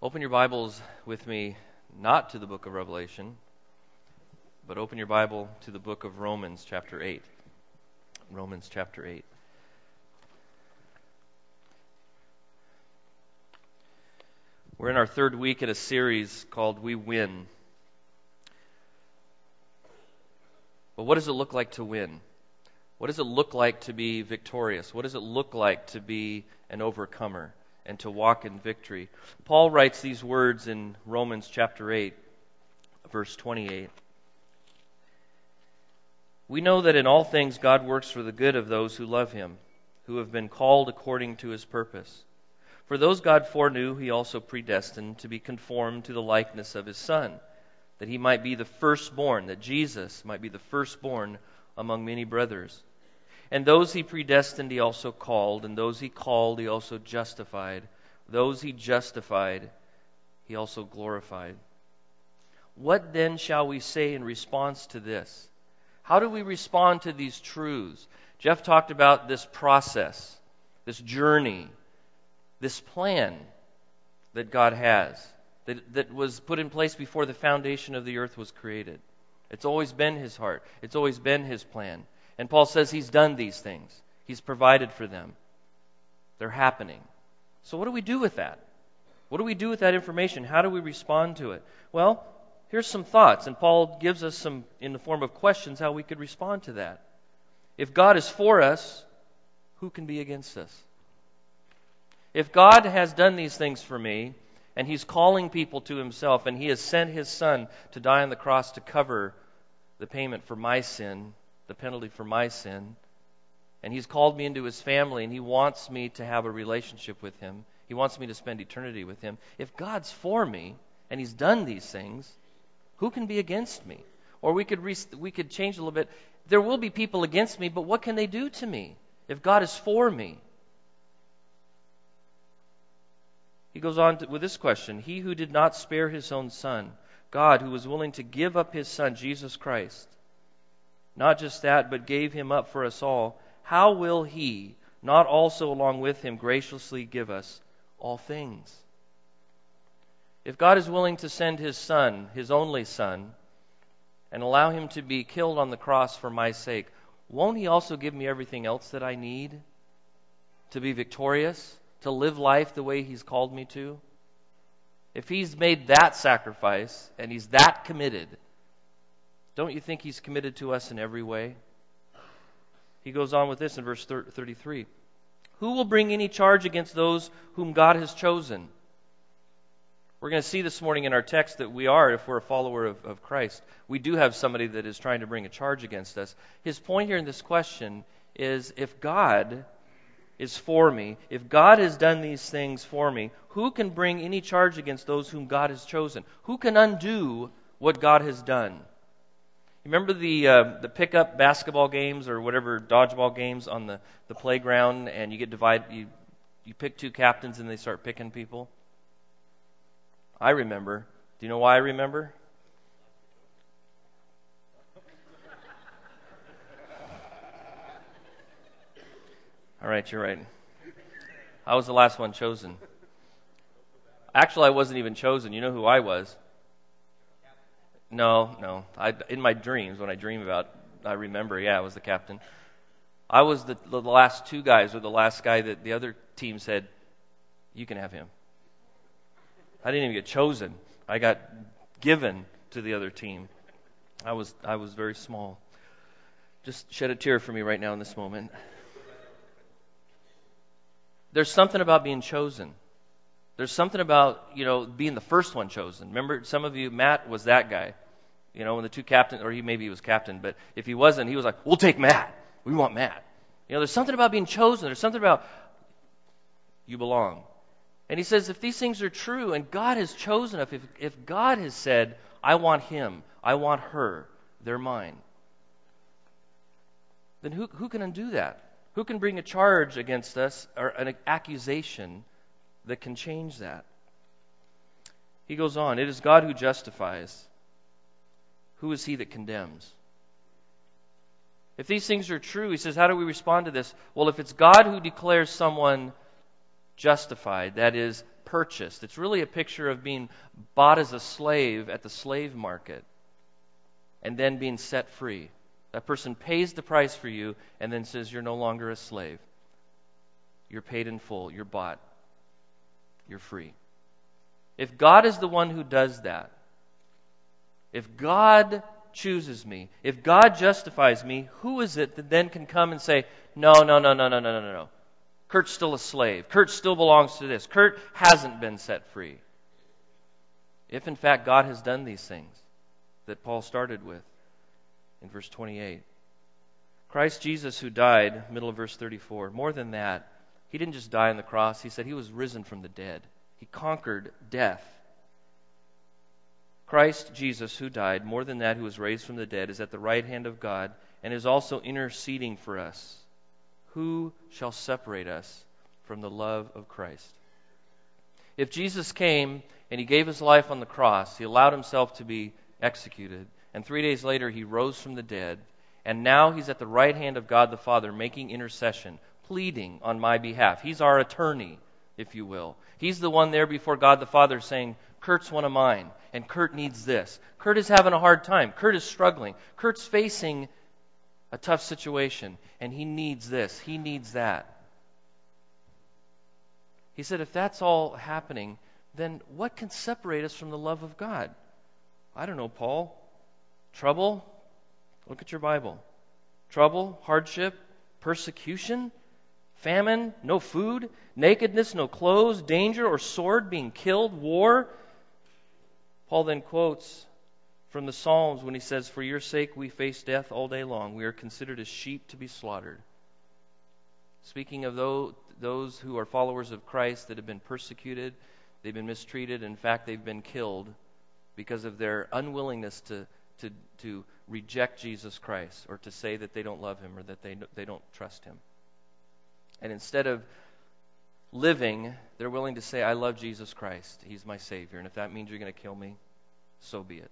Open your Bibles with me, not to the book of Revelation, but open your Bible to the book of Romans chapter 8. Romans chapter 8. We're in our third week in a series called We Win. But what does it look like to win? What does it look like to be victorious? What does it look like to be an overcomer and to walk in victory? Paul writes these words in Romans chapter 8, verse 28. We know that in all things God works for the good of those who love Him, who have been called according to His purpose. For those God foreknew, He also predestined to be conformed to the likeness of His Son, that He might be the firstborn, that Jesus might be the firstborn among many brothers. And those He predestined, He also called, and those He called, He also justified. Those He justified, He also glorified. What then shall we say in response to this? How do we respond to these truths? Jeff talked about this process, this journey, this plan that God has, that was put in place before the foundation of the earth was created. It's always been His heart. It's always been His plan. And Paul says He's done these things. He's provided for them. They're happening. So what do we do with that? What do we do with that information? How do we respond to it? Well, here's some thoughts, and Paul gives us some, in the form of questions, how we could respond to that. If God is for us, who can be against us? If God has done these things for me, and He's calling people to Himself, and He has sent His Son to die on the cross to cover the payment for my sin, the penalty for my sin, and He's called me into His family, and He wants me to have a relationship with Him. He wants me to spend eternity with Him. If God's for me, and He's done these things, who can be against me? Or we could change a little bit. There will be people against me, but what can they do to me if God is for me? He goes on with this question. He who did not spare His own Son, God who was willing to give up His Son, Jesus Christ, not just that, but gave Him up for us all, how will He not also along with Him graciously give us all things? If God is willing to send His Son, His only Son, and allow Him to be killed on the cross for my sake, won't He also give me everything else that I need to be victorious, to live life the way He's called me to? If He's made that sacrifice and He's that committed, don't you think He's committed to us in every way? He goes on with this in verse 33. Who will bring any charge against those whom God has chosen? We're going to see this morning in our text that we are, if we're a follower of Christ, we do have somebody that is trying to bring a charge against us. His point here in this question is, if God is for me, if God has done these things for me, who can bring any charge against those whom God has chosen? Who can undo what God has done? You remember the pickup basketball games or whatever dodgeball games on the playground, and you get divided, you pick two captains and they start picking people? I remember. Do you know why I remember? All right, you're right. I was the last one chosen. Actually, I wasn't even chosen. You know who I was? No. In my dreams, when I dream about, I remember, I was the captain. I was the last two guys, or the last guy that the other team said, you can have him. I didn't even get chosen. I got given to the other team. I was very small. Just shed a tear for me right now in this moment. There's something about being chosen. There's something about, being the first one chosen. Remember, some of you, Matt was that guy. When the two captains, or maybe he was captain, but if he wasn't, he was like, we'll take Matt. We want Matt. There's something about being chosen. There's something about you belong. And he says, if these things are true, and God has chosen, if God has said, I want him, I want her, they're mine, then who can undo that? Who can bring a charge against us, or an accusation that can change that? He goes on, it is God who justifies. Who is He that condemns? If these things are true, he says, how do we respond to this? Well, if it's God who declares someone justified, that is, purchased. It's really a picture of being bought as a slave at the slave market and then being set free. That person pays the price for you and then says, you're no longer a slave. You're paid in full. You're bought. You're free. If God is the one who does that, if God chooses me, if God justifies me, who is it that then can come and say, no. Kurt's still a slave. Kurt still belongs to this. Kurt hasn't been set free. If in fact God has done these things that Paul started with in verse 28. Christ Jesus who died, middle of verse 34, more than that, he didn't just die on the cross. He said he was risen from the dead. He conquered death. Christ Jesus who died, more than that, who was raised from the dead, is at the right hand of God and is also interceding for us. Who shall separate us from the love of Christ? If Jesus came and he gave his life on the cross, he allowed himself to be executed, and 3 days later he rose from the dead, and now he's at the right hand of God the Father making intercession, pleading on my behalf. He's our attorney, if you will. He's the one there before God the Father saying, Kurt's one of mine, and Kurt needs this. Kurt is having a hard time. Kurt is struggling. Kurt's facing a tough situation, and he needs this. He needs that. He said, if that's all happening, then what can separate us from the love of God? I don't know, Paul. Trouble? Look at your Bible. Trouble, hardship, persecution, famine, no food, nakedness, no clothes, danger or sword, being killed, war. Paul then quotes from the Psalms when he says, for your sake we face death all day long. We are considered as sheep to be slaughtered. Speaking of those who are followers of Christ that have been persecuted, they've been mistreated, in fact they've been killed because of their unwillingness to reject Jesus Christ or to say that they don't love him or that they don't trust him. And instead of living, they're willing to say, I love Jesus Christ. He's my Savior. And if that means you're going to kill me, so be it.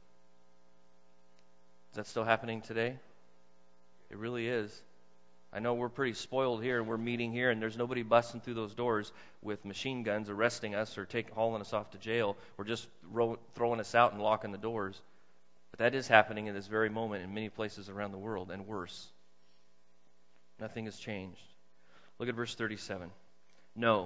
Is that still happening today? It really is. I know we're pretty spoiled here. We're meeting here, and there's nobody busting through those doors with machine guns arresting us or hauling us off to jail or just throwing us out and locking the doors. But that is happening in this very moment in many places around the world, and worse. Nothing has changed. Look at verse 37. No.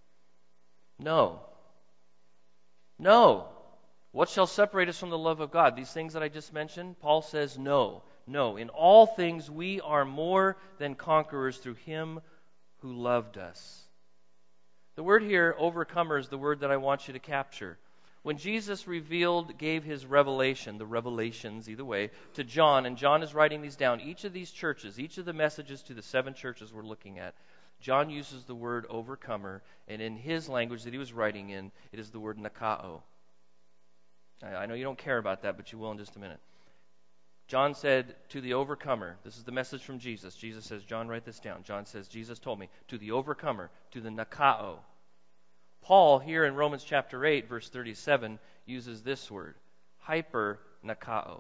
What shall separate us from the love of God? These things that I just mentioned, Paul says no. In all things we are more than conquerors through him who loved us. The word here, overcomer, is the word that I want you to capture. When Jesus gave his revelation, the revelations either way, to John, and John is writing these down, each of these churches, each of the messages to the 7 churches we're looking at, John uses the word overcomer, and in his language that he was writing in, it is the word nakao. I know you don't care about that, but you will in just a minute. John said to the overcomer, this is the message from Jesus. Jesus says, John, write this down. John says, Jesus told me, to the overcomer, to the nakao. Paul, here in Romans chapter 8, verse 37, uses this word, hyper nakao.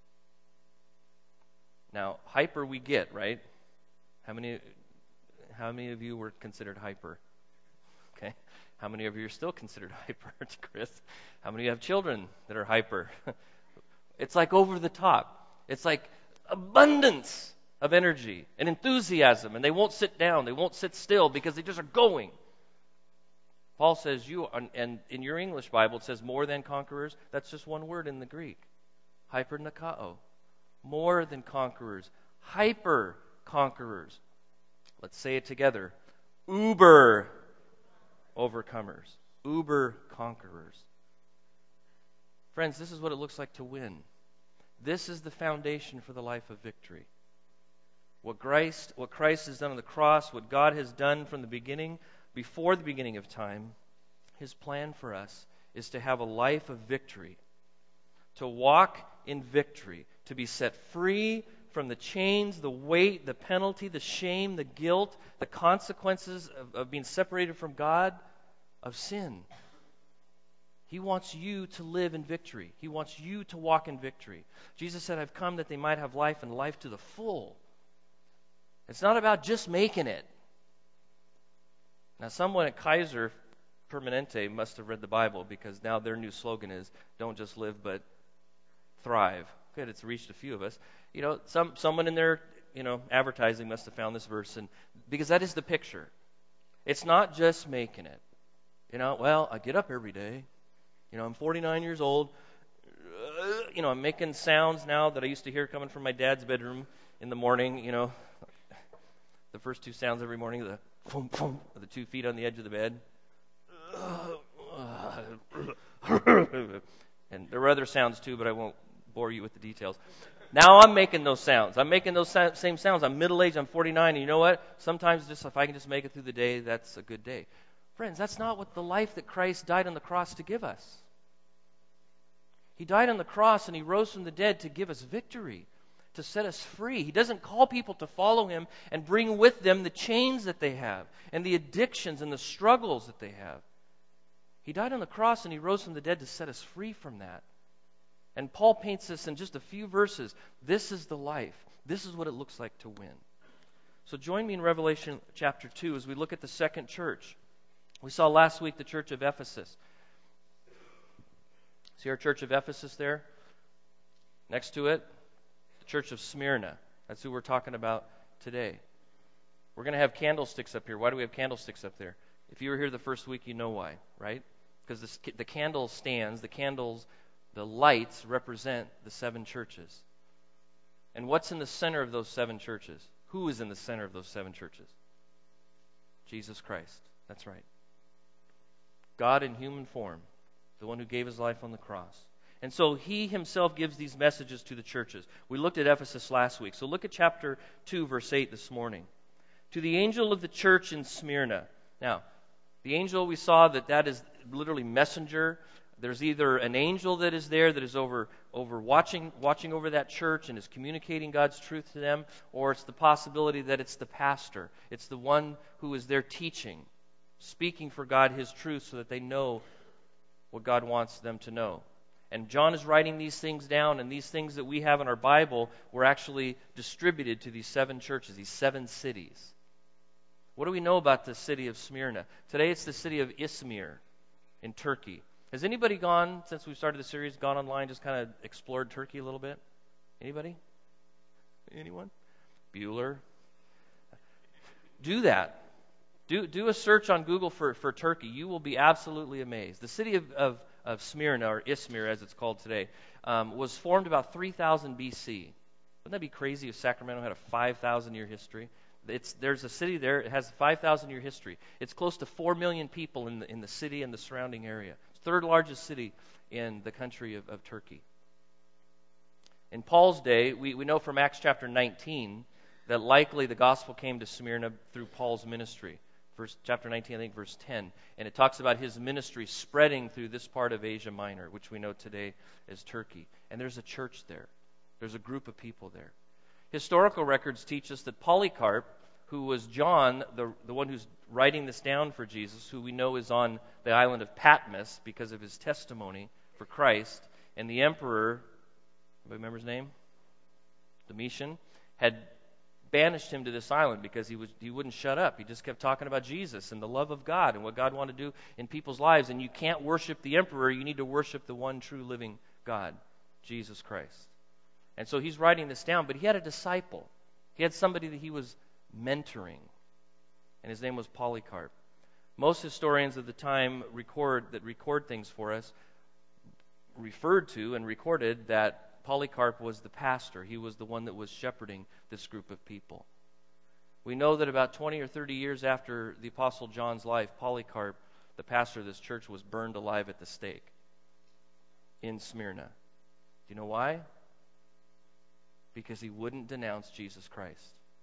Now, hyper we get, right? How many of you were considered hyper? Okay. How many of you are still considered hyper? Chris, how many of you have children that are hyper? It's like over the top. It's like abundance of energy and enthusiasm, and they won't sit down. They won't sit still because they just are going. Paul says and in your English Bible it says more than conquerors. That's just one word in the Greek. Hyper nakao. More than conquerors. Hyper conquerors. Let's say it together. Uber overcomers. Uber conquerors. Friends, this is what it looks like to win. This is the foundation for the life of victory. What Christ has done on the cross, what God has done from the beginning, before the beginning of time, his plan for us is to have a life of victory, to walk in victory, to be set free from the chains, the weight, the penalty, the shame, the guilt, the consequences of being separated from God, of sin. He wants you to live in victory. He wants you to walk in victory. Jesus said, I've come that they might have life and life to the full. It's not about just making it. Now, someone at Kaiser Permanente must have read the Bible, because now their new slogan is, don't just live, but thrive. Good, it's reached a few of us. Someone in their, advertising must have found this verse, and because that is the picture. It's not just making it. Well, I get up every day. I'm 49 years old. I'm making sounds now that I used to hear coming from my dad's bedroom in the morning. The first two sounds every morning, the boom, boom, of the 2 feet on the edge of the bed. And there were other sounds too, but I won't bore you with the details. Now I'm making those sounds. I'm making those same sounds. I'm middle-aged. I'm 49. And you know what? Sometimes just if I can just make it through the day, that's a good day. Friends, that's not what the life that Christ died on the cross to give us. He died on the cross and He rose from the dead to give us victory, to set us free. He doesn't call people to follow Him and bring with them the chains that they have and the addictions and the struggles that they have. He died on the cross and He rose from the dead to set us free from that. And Paul paints this in just a few verses. This is the life. This is what it looks like to win. So join me in Revelation chapter 2 as we look at the second church. We saw last week the church of Ephesus. See our church of Ephesus there? Next to it, the church of Smyrna. That's who we're talking about today. We're going to have candlesticks up here. Why do we have candlesticks up there? If you were here the first week, you know why, right? Because the candle stands, the lights represent the 7 churches. And what's in the center of those 7 churches? Who is in the center of those 7 churches? Jesus Christ. That's right. God in human form, the one who gave His life on the cross. And so He Himself gives these messages to the churches. We looked at Ephesus last week. So look at chapter 2, verse 8 this morning. To the angel of the church in Smyrna. Now, the angel, we saw that is literally messenger. There's either an angel that is there that is over watching over that church and is communicating God's truth to them, or it's the possibility that it's the pastor. It's the one who is there teaching, speaking for God His truth so that they know what God wants them to know. And John is writing these things down, and these things that we have in our Bible were actually distributed to these 7 churches, these 7 cities. What do we know about the city of Smyrna? Today it's the city of Izmir in Turkey. Has anybody gone, since we started the series, gone online, just kind of explored Turkey a little bit? Anybody? Anyone? Bueller? Do that. Do a search on Google for Turkey. You will be absolutely amazed. The city of Smyrna, or Izmir as it's called today, was formed about 3000 BC. Wouldn't that be crazy if Sacramento had a 5,000-year history? There's a city there. It has a 5,000-year history. It's close to 4 million people in the city and the surrounding area. It's the 3rd largest city in the country of Turkey. In Paul's day, we know from Acts chapter 19 that likely the gospel came to Smyrna through Paul's ministry. Chapter 19, I think, verse 10. And it talks about his ministry spreading through this part of Asia Minor, which we know today as Turkey. And there's a church there. There's a group of people there. Historical records teach us that Polycarp, who was John, the one who's writing this down for Jesus, who we know is on the island of Patmos because of his testimony for Christ, and the emperor, anybody remember his name? Domitian, had banished him to this island because he wouldn't shut up. He just kept talking about Jesus and the love of God and what God wanted to do in people's lives. And you can't worship the emperor. You need to worship the one true living God, Jesus Christ. And so he's writing this down, but he had a disciple. He had somebody that he was mentoring, and his name was Polycarp. Most historians of the time record things for us referred to and recorded that Polycarp was the pastor. He was the one that was shepherding this group of people. We know that about 20 or 30 years after the Apostle John's life, Polycarp, the pastor of this church, was burned alive at the stake in Smyrna. Do you know why? Because he wouldn't denounce Jesus Christ.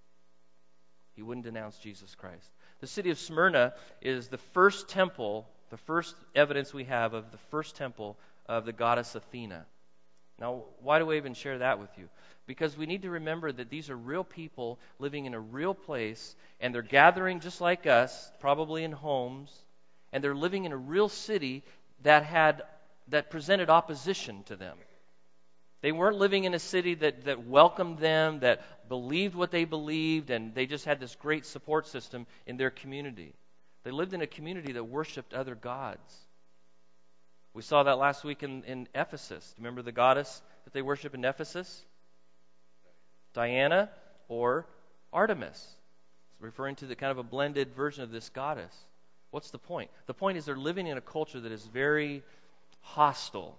He wouldn't denounce Jesus Christ. The city of Smyrna is the first temple, the first evidence we have of the first temple of the goddess Athena. Now, why do I even share that with you? Because we need to remember that these are real people living in a real place, and they're gathering just like us, probably in homes, and they're living in a real city that presented opposition to them. They weren't living in a city that welcomed them, that believed what they believed, and they just had this great support system in their community. They lived in a community that worshiped other gods. We saw that last week in Ephesus. Remember the goddess that they worship in Ephesus? Diana or Artemis. It's referring to the kind of a blended version of this goddess. What's the point? The point is they're living in a culture that is very hostile.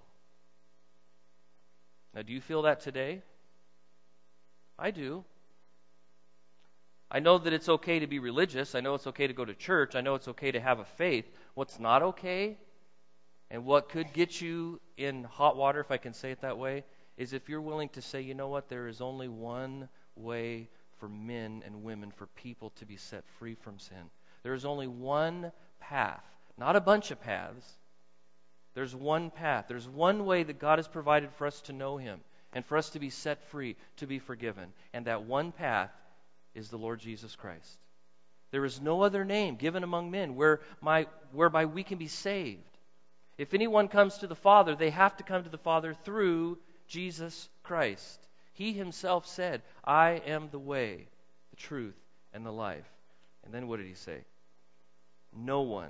Now, do you feel that today? I do. I know that it's okay to be religious. I know it's okay to go to church. I know it's okay to have a faith. What's not okay, and what could get you in hot water, if I can say it that way, is if you're willing to say, you know what, there is only one way for men and women, for people to be set free from sin. There is only one path, not a bunch of paths. There's one path. There's one way that God has provided for us to know Him and for us to be set free, to be forgiven. And that one path is the Lord Jesus Christ. There is no other name given among men whereby we can be saved. If anyone comes to the Father, they have to come to the Father through Jesus Christ. He Himself said, I am the way, the truth, and the life. And then what did He say? No one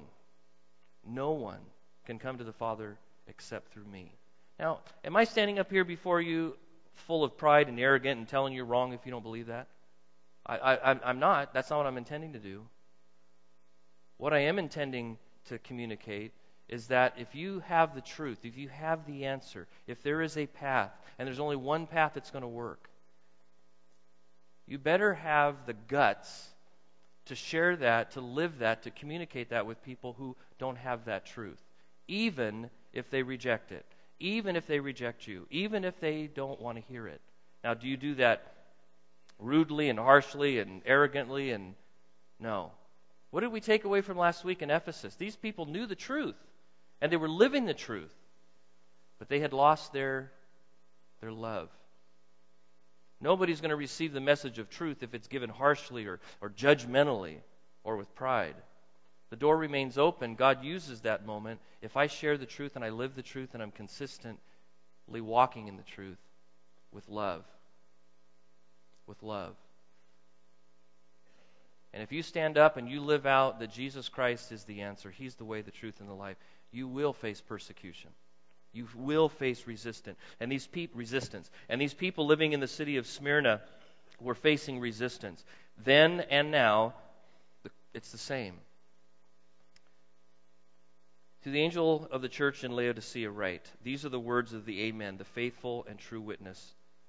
can come to the Father except through me. Now, am I standing up here before you full of pride and arrogant and telling you wrong if you don't believe that? I'm not. That's not what I'm intending to do. What I am intending to communicate is that if you have the truth, if you have the answer, if there is a path, and there's only one path that's going to work, you better have the guts to share that, to live that, to communicate that with people who don't have that truth, even if they reject it, even if they reject you, even if they don't want to hear it. Now, do you do that rudely and harshly and arrogantly? And no. What did we take away from last week in Ephesus? These people knew the truth, and they were living the truth, but they had lost their love. Nobody's going to receive the message of truth if it's given harshly or judgmentally or with pride. The door remains open. God uses that moment. If I share the truth and I live the truth and I'm consistently walking in the truth with love. With love. And if you stand up and you live out that Jesus Christ is the answer, He's the way, the truth, and the life, you will face persecution. You will face resistance. And these people living in the city of Smyrna were facing resistance. Then and now, it's the same. To the angel of the church in Laodicea write, these are the words of the Amen, the faithful and true witness.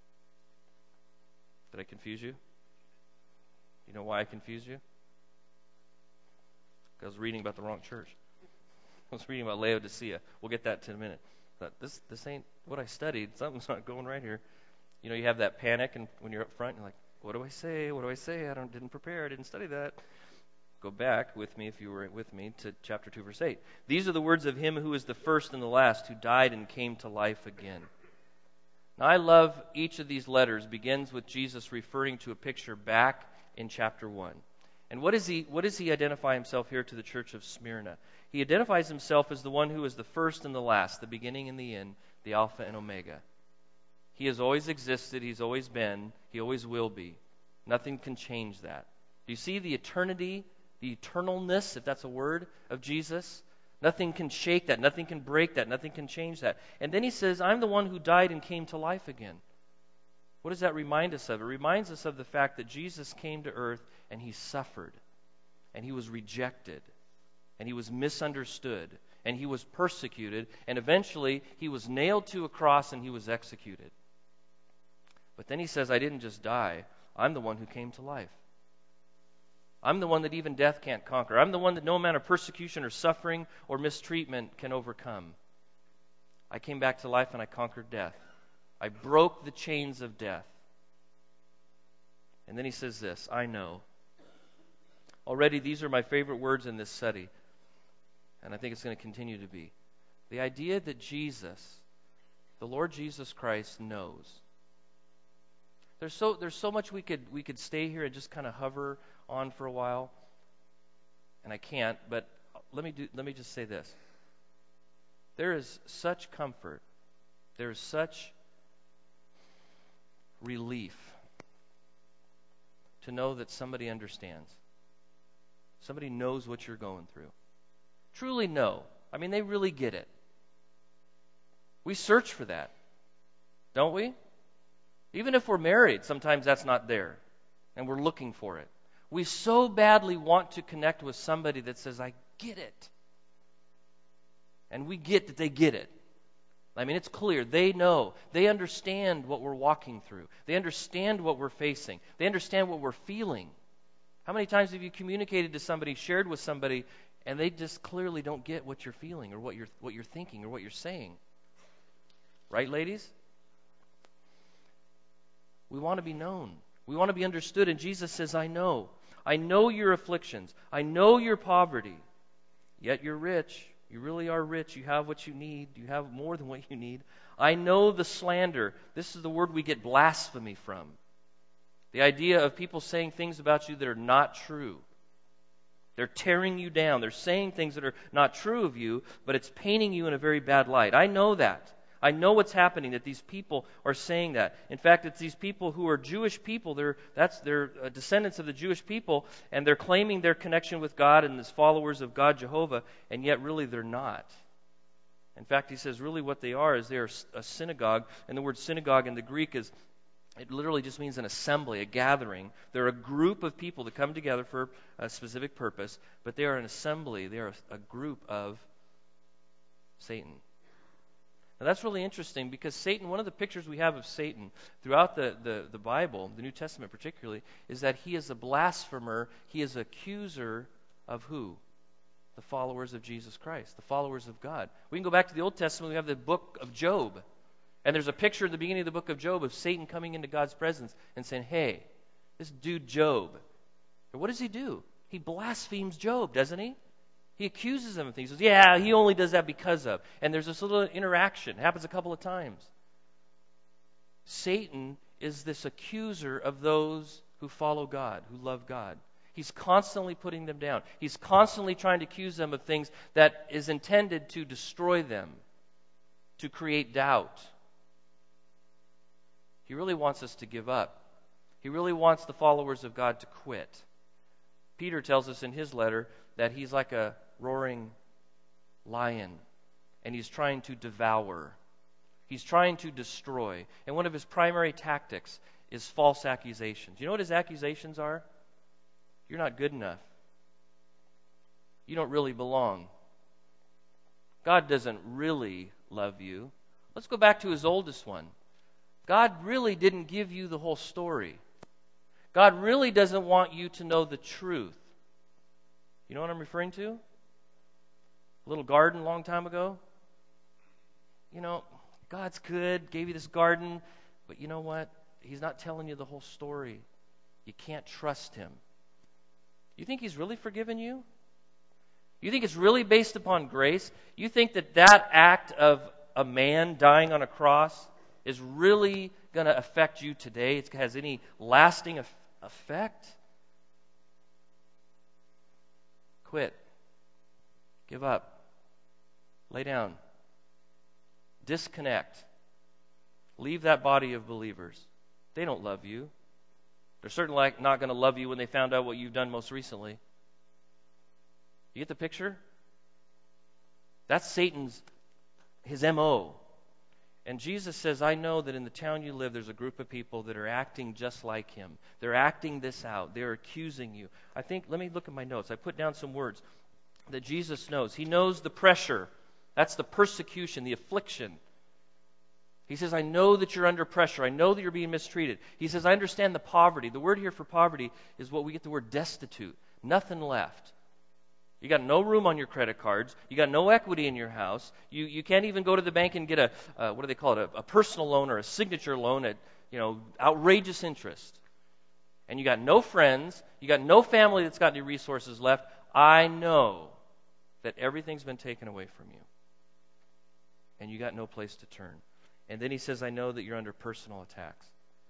Did I confuse you? You know why I confused you? Because I was reading about the wrong church. I was reading about Laodicea. We'll get that in a minute. But this ain't what I studied. Something's not going right here. You know, you have that panic, and when you're up front, you're like, what do I say? What do I say? Didn't prepare. I didn't study that. Go back with me, if you were with me, to chapter 2, verse 8. These are the words of Him who is the first and the last, who died and came to life again. Now, I love each of these letters begins with Jesus referring to a picture back in chapter 1. And what does he identify himself here to the church of Smyrna? He identifies himself as the one who is the first and the last, the beginning and the end, the Alpha and Omega. He has always existed, He's always been, He always will be. Nothing can change that. Do you see the eternity, the eternalness, if that's a word, of Jesus? Nothing can shake that, nothing can break that, nothing can change that. And then He says, I'm the one who died and came to life again. What does that remind us of? It reminds us of the fact that Jesus came to earth and He suffered, and He was rejected, and He was misunderstood, and He was persecuted, and eventually He was nailed to a cross and He was executed. But then He says, I didn't just die, I'm the one who came to life. I'm the one that even death can't conquer. I'm the one that no amount of persecution or suffering or mistreatment can overcome. I came back to life and I conquered death. I broke the chains of death. And then He says this, I know. Already these are my favorite words in this study, and I think it's going to continue to be. The idea that Jesus, the Lord Jesus Christ, knows. There's so much we could stay here and just kind of hover on for a while, and I can't. But let me just say this: there is such comfort, there is such relief to know that somebody understands. Somebody knows what you're going through. Truly know. I mean, they really get it. We search for that, don't we? Even if we're married, sometimes that's not there, and we're looking for it. We so badly want to connect with somebody that says, I get it. And we get that they get it. I mean, it's clear. They know. They understand what we're walking through. They understand what we're facing. They understand what we're feeling. How many times have you communicated to somebody, shared with somebody, and they just clearly don't get what you're feeling or what you're thinking or what you're saying? Right, ladies? We want to be known. We want to be understood. And Jesus says, I know. I know your afflictions. I know your poverty. Yet you're rich. You really are rich. You have what you need. You have more than what you need. I know the slander. This is the word we get blasphemy from. The idea of people saying things about you that are not true. They're tearing you down. They're saying things that are not true of you, but it's painting you in a very bad light. I know that. I know what's happening, that these people are saying that. In fact, it's these people who are Jewish people. They're descendants of the Jewish people, and they're claiming their connection with God and as followers of God Jehovah, and yet really they're not. In fact, he says really what they are is they're a synagogue, and the word synagogue in the Greek it literally just means an assembly, a gathering. They're a group of people that come together for a specific purpose, but they are an assembly. They are a group of Satan. Now that's really interesting because Satan, one of the pictures we have of Satan throughout the Bible, the New Testament particularly, is that he is a blasphemer. He is an accuser of who? The followers of Jesus Christ, the followers of God. We can go back to the Old Testament. We have the book of Job. And there's a picture at the beginning of the book of Job of Satan coming into God's presence and saying, hey, this dude Job. And what does he do? He blasphemes Job, doesn't he? He accuses him of things. He says, yeah, he only does that because of. And there's this little interaction. It happens a couple of times. Satan is this accuser of those who follow God, who love God. He's constantly putting them down. He's constantly trying to accuse them of things that is intended to destroy them, to create doubt. He really wants us to give up. He really wants the followers of God to quit. Peter tells us in his letter that he's like a roaring lion, and he's trying to devour. He's trying to destroy. And one of his primary tactics is false accusations. You know what his accusations are? You're not good enough. You don't really belong. God doesn't really love you. Let's go back to his oldest one. God really didn't give you the whole story. God really doesn't want you to know the truth. You know what I'm referring to? A little garden a long time ago. You know, God's good, gave you this garden, but you know what? He's not telling you the whole story. You can't trust him. You think he's really forgiven you? You think it's really based upon grace? You think that act of a man dying on a cross is really going to affect you today? It has any lasting effect? Quit. Give up. Lay down. Disconnect. Leave that body of believers. They don't love you. They're certainly not going to love you when they found out what you've done most recently. You get the picture? That's his M.O. And Jesus says, I know that in the town you live, there's a group of people that are acting just like him. They're acting this out. They're accusing you. Let me look at my notes. I put down some words that Jesus knows. He knows the pressure. That's the persecution, the affliction. He says, I know that you're under pressure. I know that you're being mistreated. He says, I understand the poverty. The word here for poverty is what we get the word destitute. Nothing left. You got no room on your credit cards. You got no equity in your house. You can't even go to the bank and get what do they call it? A personal loan or a signature loan at outrageous interest. And you got no friends. You got no family that's got any resources left. I know that everything's been taken away from you. And you got no place to turn. And then he says, I know that you're under personal attacks.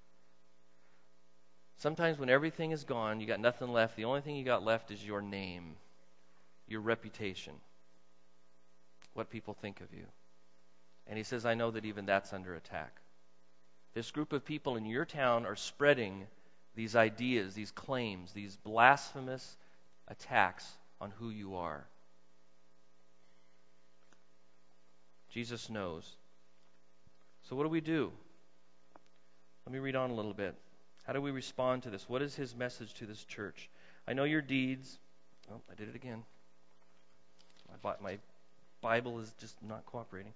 Sometimes when everything is gone, you got nothing left. The only thing you got left is your name. Your reputation, what people think of you. And he says, I know that even that's under attack. This group of people in your town are spreading these ideas, these claims, these blasphemous attacks on who you are. Jesus knows. So what do we do? Let me read on a little bit. How do we respond to this? What is his message to this church? I know your deeds. Oh, I did it again. My Bible is just not cooperating.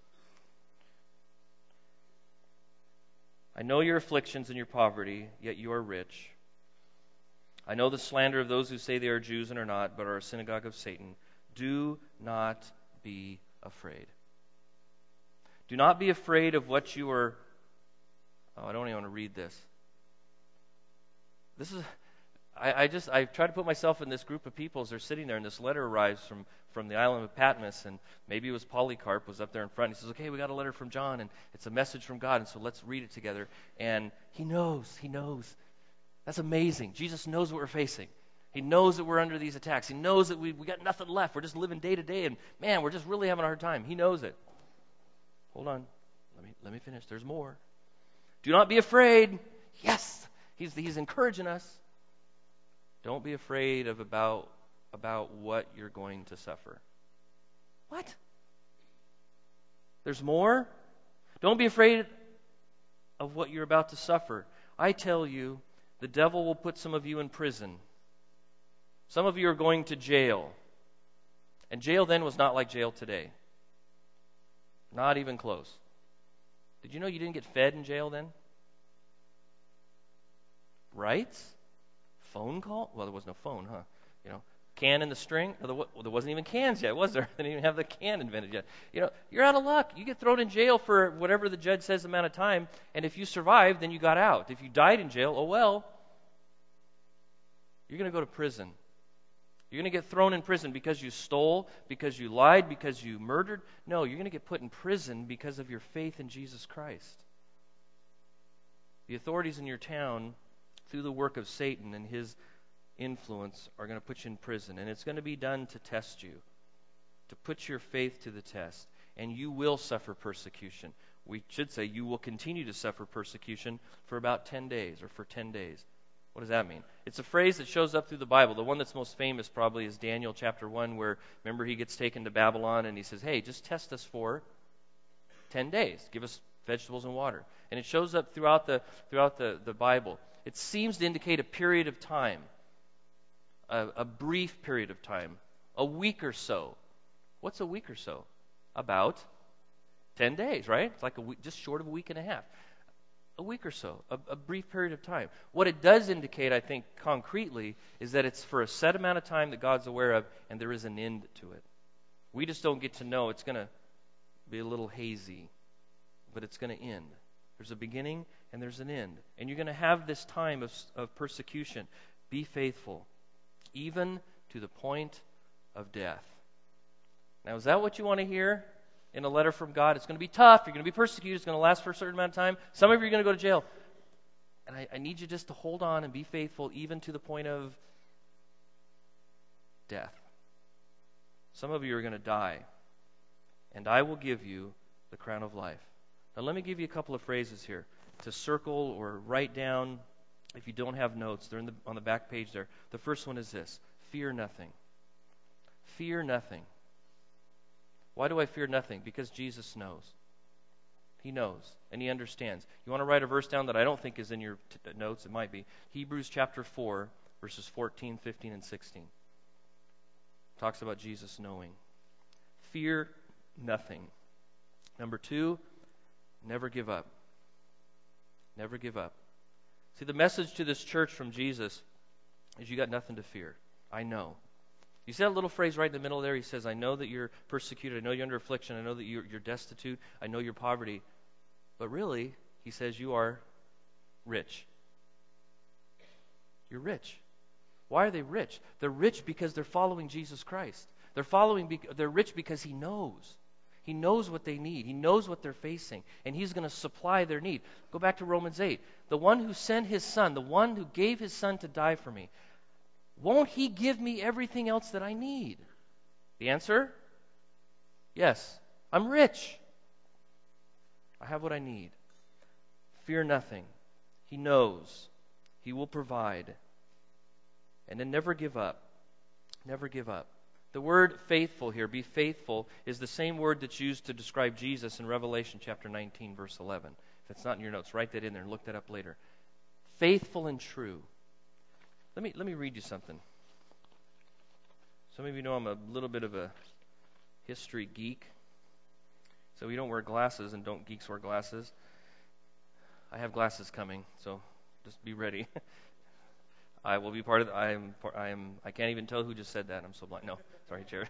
I know your afflictions and your poverty, yet you are rich. I know the slander of those who say they are Jews and are not, but are a synagogue of Satan. Do not be afraid. Do not be afraid of what you are... Oh, I don't even want to read this. This is... I try to put myself in this group of people as they're sitting there, and this letter arrives from the island of Patmos, and maybe it was Polycarp was up there in front. He says, okay, we got a letter from John, and it's a message from God, and so let's read it together. And he knows. That's amazing. Jesus knows what we're facing. He knows that we're under these attacks. He knows that we got nothing left. We're just living day to day, and man, we're just really having a hard time. He knows it. Hold on. Let me finish. There's more. Do not be afraid. Yes. He's encouraging us. Don't be afraid about what you're going to suffer. What? There's more? Don't be afraid of what you're about to suffer. I tell you, the devil will put some of you in prison. Some of you are going to jail. And jail then was not like jail today. Not even close. Did you know you didn't get fed in jail then? Right? Phone call? Well, there was no phone, huh? Can in the string? Well, there wasn't even cans yet, was there? They didn't even have the can invented yet. You're out of luck. You get thrown in jail for whatever the judge says amount of time, and if you survived, then you got out. If you died in jail, oh well. You're going to go to prison. You're going to get thrown in prison because you stole, because you lied, because you murdered. No, you're going to get put in prison because of your faith in Jesus Christ. The authorities in your town, through the work of Satan and his influence, are going to put you in prison. And it's going to be done to test you, to put your faith to the test. And you will suffer persecution. We should say you will continue to suffer persecution for about 10 days or for 10 days. What does that mean? It's a phrase that shows up through the Bible. The one that's most famous probably is Daniel chapter 1, where, remember, he gets taken to Babylon and he says, hey, just test us for 10 days. Give us vegetables and water. And it shows up throughout the Bible. It seems to indicate a period of time, a brief period of time, a week or so. What's a week or so? About 10 days, right? It's like a week, just short of a week and a half. A week or so, a brief period of time. What it does indicate, I think, concretely, is that it's for a set amount of time that God's aware of, and there is an end to it. We just don't get to know. It's going to be a little hazy, but it's going to end. There's a beginning and there's an end. And you're going to have this time of persecution. Be faithful, even to the point of death. Now, is that what you want to hear in a letter from God? It's going to be tough. You're going to be persecuted. It's going to last for a certain amount of time. Some of you are going to go to jail. And I need you just to hold on and be faithful, even to the point of death. Some of you are going to die. And I will give you the crown of life. Now, let me give you a couple of phrases here to circle or write down if you don't have notes. They're on the back page there. The first one is this: fear nothing. Fear nothing. Why do I fear nothing? Because Jesus knows. He knows, and he understands. You want to write a verse down that I don't think is in your notes? It might be. Hebrews chapter 4, verses 14, 15, and 16. Talks about Jesus knowing. Fear nothing. Number 2, never give up. Never give up. See, the message to this church from Jesus is you got nothing to fear. I know. You see that little phrase right in the middle there? He says, I know that you're persecuted. I know you're under affliction. I know that you're destitute. I know your poverty. But really, he says, you are rich. You're rich. Why are they rich? They're rich because they're following Jesus Christ. They're rich because he knows. He knows what they need. He knows what they're facing. And he's going to supply their need. Go back to Romans 8. The one who sent his son, the one who gave his son to die for me, won't he give me everything else that I need? The answer? Yes. I'm rich. I have what I need. Fear nothing. He knows. He will provide. And then never give up. Never give up. The word faithful here, be faithful, is the same word that's used to describe Jesus in Revelation chapter 19, verse 11. If it's not in your notes, write that in there and look that up later. Faithful and true. Let me read you something. Some of you know I'm a little bit of a history geek. So we don't wear glasses, and don't geeks wear glasses. I have glasses coming, so just be ready. I will be part of. I can't even tell who just said that. I'm so blind. No, sorry, Jared.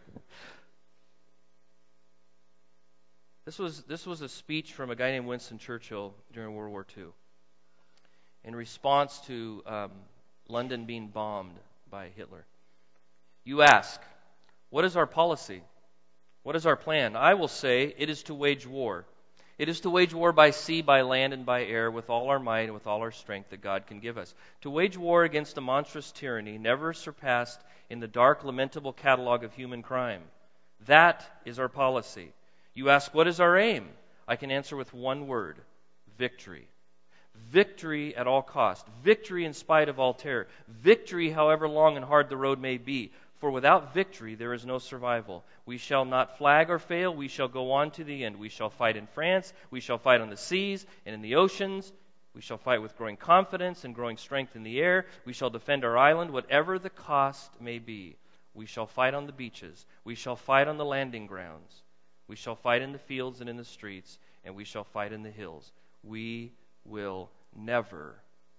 This was a speech from a guy named Winston Churchill during World War II, in response to London being bombed by Hitler. You ask, what is our policy? What is our plan? I will say, it is to wage war. It is to wage war by sea, by land, and by air, with all our might and with all our strength that God can give us. To wage war against a monstrous tyranny never surpassed in the dark, lamentable catalog of human crime. That is our policy. You ask, what is our aim? I can answer with one word: victory. Victory at all cost. Victory in spite of all terror. Victory however long and hard the road may be. For without victory there is no survival. We shall not flag or fail. We shall go on to the end. We shall fight in France. We shall fight on the seas and in the oceans. We shall fight with growing confidence and growing strength in the air. We shall defend our island, whatever the cost may be. We shall fight on the beaches. We shall fight on the landing grounds. We shall fight in the fields and in the streets. And we shall fight in the hills. We will never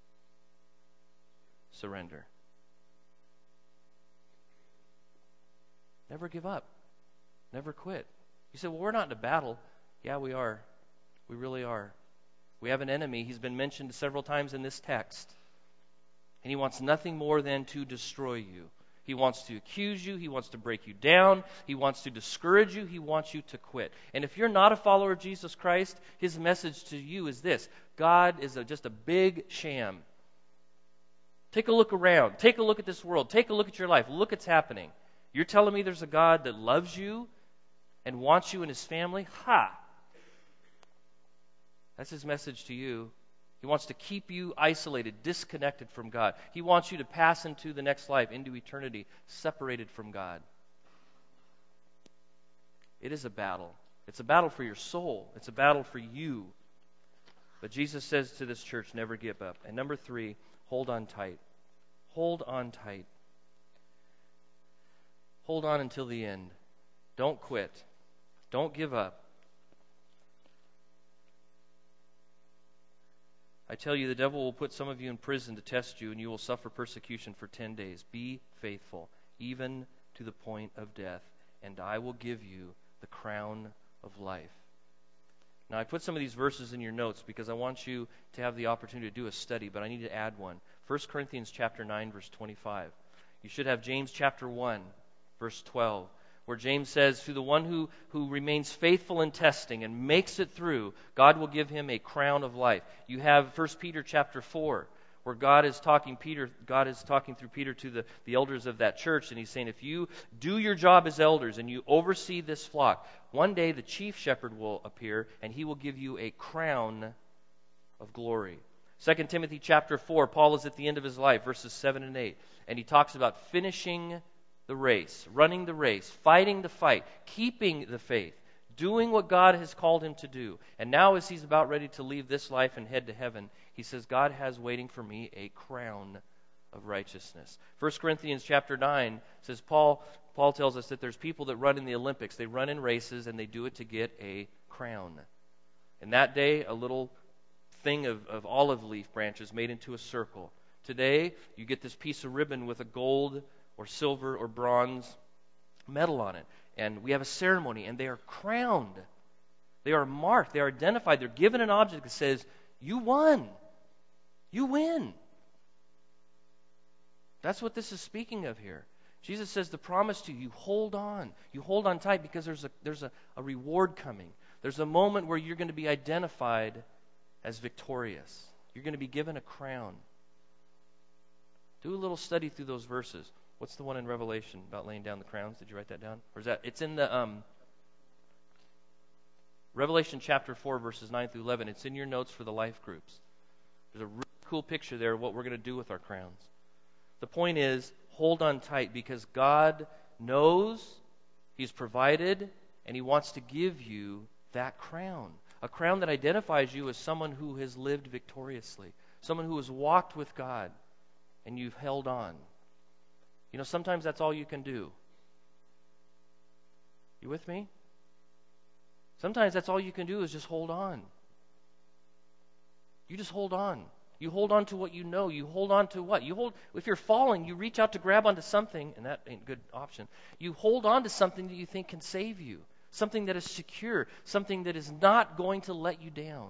surrender. Never give up. Never quit. You say, well, we're not in a battle. Yeah, we are. We really are. We have an enemy. He's been mentioned several times in this text. And he wants nothing more than to destroy you. He wants to accuse you. He wants to break you down. He wants to discourage you. He wants you to quit. And if you're not a follower of Jesus Christ, his message to you is this: God is just a big sham. Take a look around. Take a look at this world. Take a look at your life. Look what's happening. You're telling me there's a God that loves you and wants you in his family? Ha! That's his message to you. He wants to keep you isolated, disconnected from God. He wants you to pass into the next life, into eternity, separated from God. It is a battle. It's a battle for your soul. It's a battle for you. But Jesus says to this church, never give up. And number 3, hold on tight. Hold on tight. Hold on until the end. Don't quit. Don't give up. I tell you, the devil will put some of you in prison to test you, and you will suffer persecution for 10 days. Be faithful, even to the point of death, and I will give you the crown of life. Now, I put some of these verses in your notes because I want you to have the opportunity to do a study, but I need to add one. 1 Corinthians chapter 9, verse 25. You should have James chapter 1, verse 12, where James says, to the one who remains faithful in testing and makes it through, God will give him a crown of life. You have 1 Peter chapter 4, where God is talking through Peter to the elders of that church, and he's saying, if you do your job as elders and you oversee this flock, one day the chief shepherd will appear, and he will give you a crown of glory. 2 Timothy chapter 4, Paul is at the end of his life, verses 7 and 8, and he talks about finishing the race, running the race, fighting the fight, keeping the faith, doing what God has called him to do. And now as he's about ready to leave this life and head to heaven, he says, God has waiting for me a crown of righteousness. 1 Corinthians chapter 9 says, Paul tells us that there's people that run in the Olympics. They run in races and they do it to get a crown. In that day, a little thing of olive leaf branches made into a circle. Today, you get this piece of ribbon with a gold or silver or bronze medal on it. And we have a ceremony, and they are crowned. They are marked. They are identified. They're given an object that says, you won. You win. That's what this is speaking of here. Jesus says the promise to you, hold on. You hold on tight because there's a reward coming. There's a moment where you're going to be identified as victorious. You're going to be given a crown. Do a little study through those verses. What's the one in Revelation about laying down the crowns? Did you write that down? Or is that, it's in the Revelation chapter 4, verses 9 through 11. It's in your notes for the life groups. There's a really cool picture there of what we're going to do with our crowns. The point is, hold on tight because God knows, He's provided, and He wants to give you that crown. A crown that identifies you as someone who has lived victoriously, someone who has walked with God, and you've held on. You know, sometimes that's all you can do. You with me? Sometimes that's all you can do is just hold on. You just hold on. You hold on to what you know. You hold on to what? If you're falling, you reach out to grab onto something, and that ain't a good option. You hold on to something that you think can save you, something that is secure, something that is not going to let you down.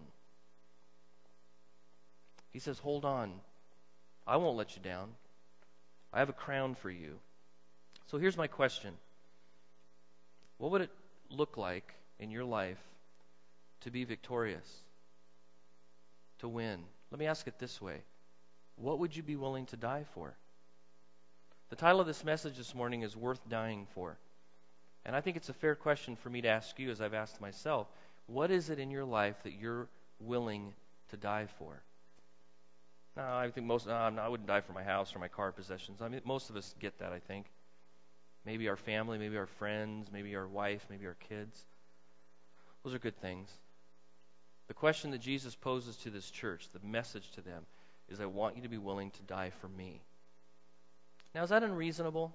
He says, hold on. I won't let you down. I have a crown for you. So here's my question. What would it look like in your life to be victorious, to win? Let me ask it this way. What would you be willing to die for? The title of this message this morning is Worth Dying For. And I think it's a fair question for me to ask you, as I've asked myself. What is it in your life that you're willing to die for? Now, I think I wouldn't die for my house or my car possessions. I mean, most of us get that, I think. Maybe our family, maybe our friends, maybe our wife, maybe our kids. Those are good things. The question that Jesus poses to this church, the message to them, is I want you to be willing to die for me. Now, is that unreasonable?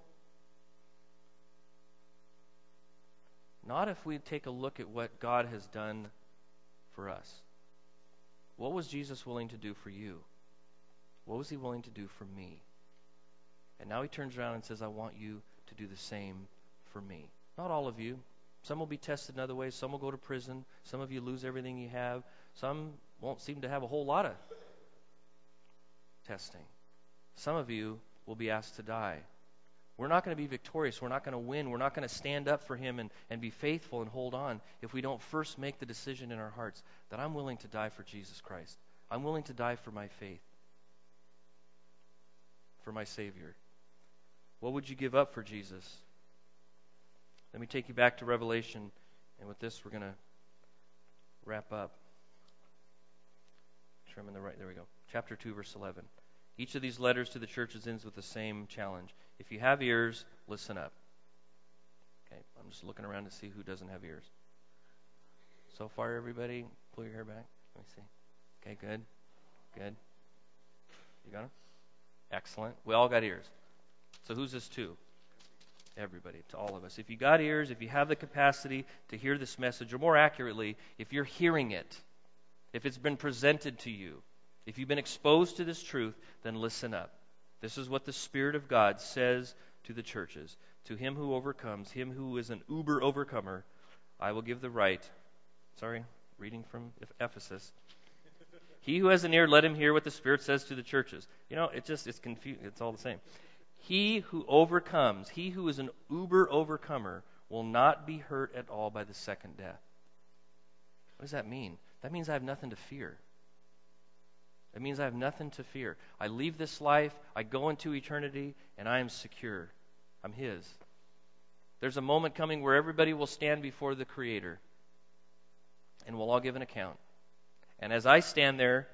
Not if we take a look at what God has done for us. What was Jesus willing to do for you? What was He willing to do for me? And now He turns around and says, I want you to do the same for me. Not all of you. Some will be tested in other ways. Some will go to prison. Some of you lose everything you have. Some won't seem to have a whole lot of testing. Some of you will be asked to die. We're not going to be victorious. We're not going to win. We're not going to stand up for Him and be faithful and hold on if we don't first make the decision in our hearts that I'm willing to die for Jesus Christ. I'm willing to die for my faith, for my Savior. What would you give up for Jesus? Let me take you back to Revelation, and with this we're going to wrap up. Make sure I'm in the right. There we go. Chapter 2, verse 11. Each of these letters to the churches ends with the same challenge. If you have ears, listen up. Okay, I'm just looking around to see who doesn't have ears. So far, everybody, pull your hair back. Let me see. Okay, good. Good. You got them? Excellent. We all got ears. So who's this to? Everybody, to all of us. If you got ears, if you have the capacity to hear this message, or more accurately, if you're hearing it, if it's been presented to you, if you've been exposed to this truth, then listen up. This is what the Spirit of God says to the churches. To him who overcomes, him who is an uber overcomer, I will give the right. Reading from Ephesus. He who has an ear, let him hear what the Spirit says to the churches. You know, it's confusing. It's all the same. He who overcomes, he who is an uber overcomer, will not be hurt at all by the second death. What does that mean? That means I have nothing to fear. It means I have nothing to fear. I leave this life, I go into eternity, and I am secure. I'm His. There's a moment coming where everybody will stand before the Creator, and we'll all give an account. And as I stand there,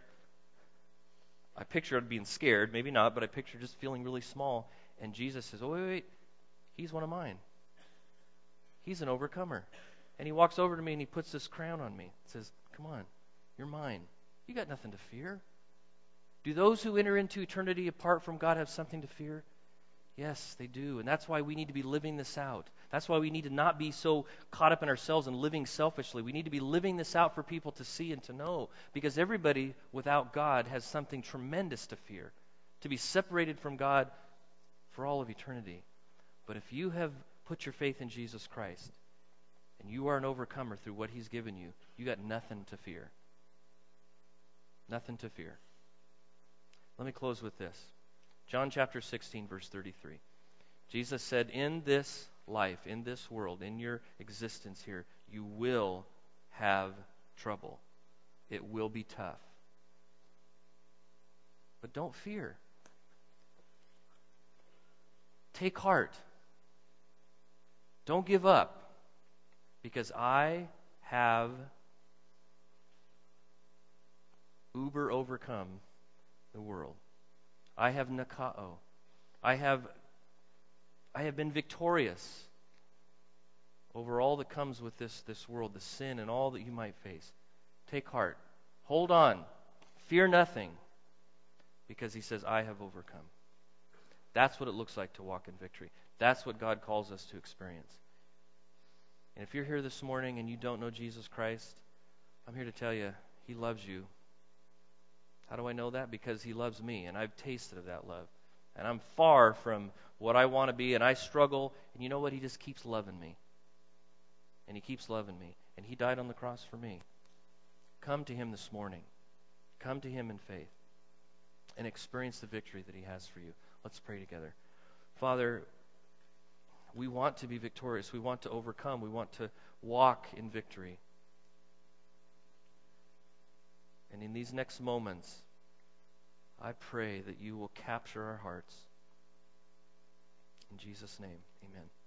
I picture being scared, maybe not, but I picture just feeling really small. And Jesus says, oh, wait, He's one of mine. He's an overcomer. And He walks over to me and He puts this crown on me. He says, come on, you're mine. You got nothing to fear. Do those who enter into eternity apart from God have something to fear? Yes, they do. And that's why we need to be living this out. That's why we need to not be so caught up in ourselves and living selfishly. We need to be living this out for people to see and to know. Because everybody without God has something tremendous to fear. To be separated from God for all of eternity. But if you have put your faith in Jesus Christ, and you are an overcomer through what He's given you, you got nothing to fear. Nothing to fear. Let me close with this. John chapter 16, verse 33. Jesus said, in this life, in this world, in your existence here, you will have trouble. It will be tough. But don't fear. Take heart. Don't give up. Because I have uber overcome the world. I have Nikao. I have I have been victorious over all that comes with this world, the sin and all that you might face. Take heart. Hold on. Fear nothing. Because he says, I have overcome. That's what it looks like to walk in victory. That's what God calls us to experience. And if you're here this morning and you don't know Jesus Christ, I'm here to tell you, he loves you. How do I know that? Because he loves me, and I've tasted of that love. And I'm far from what I want to be, and I struggle. And you know what? He just keeps loving me. And he keeps loving me. And he died on the cross for me. Come to him this morning. Come to him in faith. And experience the victory that he has for you. Let's pray together. Father, we want to be victorious. We want to overcome. We want to walk in victory. And in these next moments, I pray that you will capture our hearts. In Jesus' name, amen.